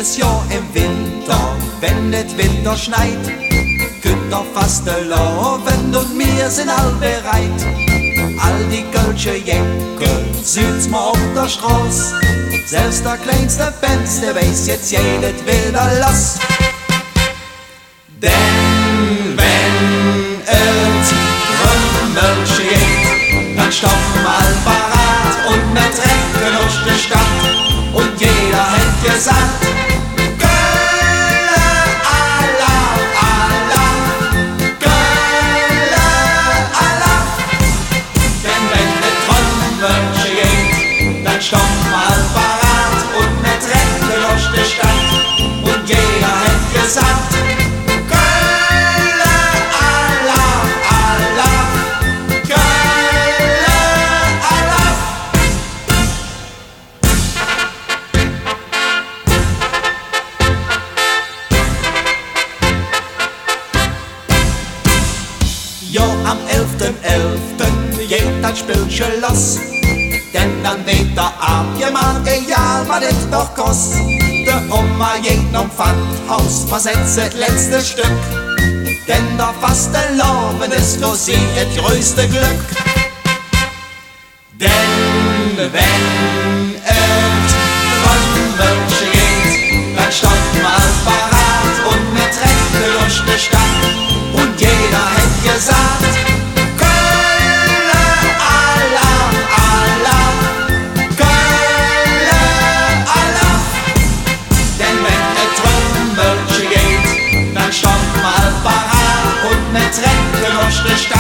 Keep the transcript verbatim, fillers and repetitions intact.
jedes Jahr im Winter, wenn et Winter schneit, könnt ihr fastelavend und wir sind all bereit. All die kölsche Jenkel sind's mal auf der Straß, selbst der kleinste Benz, der weiß jetzt jedet wieder los. Denn wenn et Trümmelche geht, dann stoppen all parat und wir trecken durch die Stadt und jeder hat gesagt, stopp mal parat und ne Treppe durch die Stadt und jeder hat gesagt, Kölle, Allah, Allah, Kölle, Allah. Jo, am elften elften geht das Spielchen los. Denn dann weht der abgemacht, egal was es doch kost. Der Oma geht noch Pfandhaus, versetzt das letzte Stück. Denn der Fastelavend ist für sie das größte Glück. Denn wenn et Trümmelchen geht, dann stoppt mal parat und ne Treppe durch die Stadt. Und jeder hat gesagt, stopp mal parat und ne Treppe durch die Stadt.